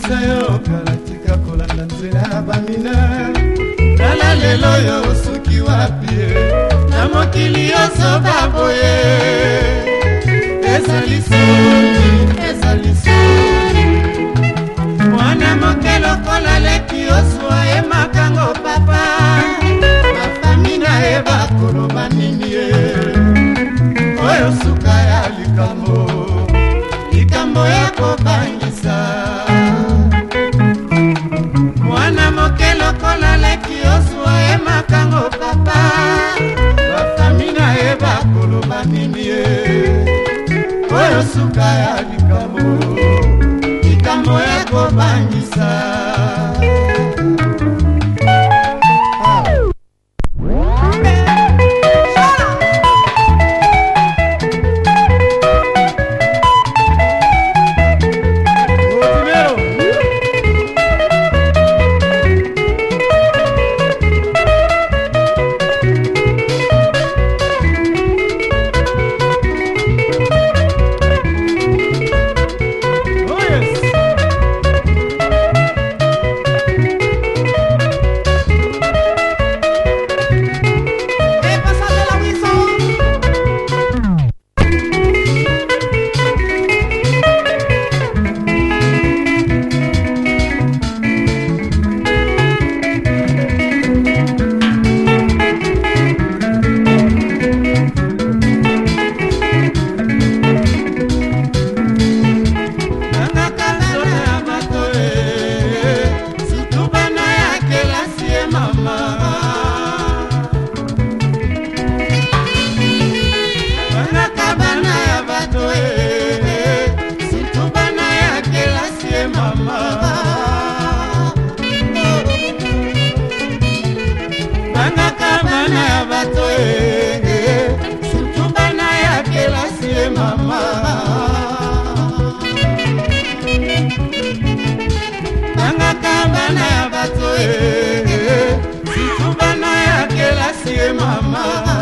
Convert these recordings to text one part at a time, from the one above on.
yo kalatika kolanda nzela ya bamina tala lelo yo osuki wapi na mokili yoso baboye ezali soni mwana moke lokola leki oswa ye makango papa bafami na ye bakoloba nini ye oyo suka ya likambo ya kobangisa mwana moke lokola leki oswa ye makango papa bafami na ye bakoloba nini ye oyo suka ya likambo ya kobangisa.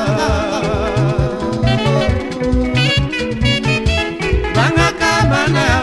Mama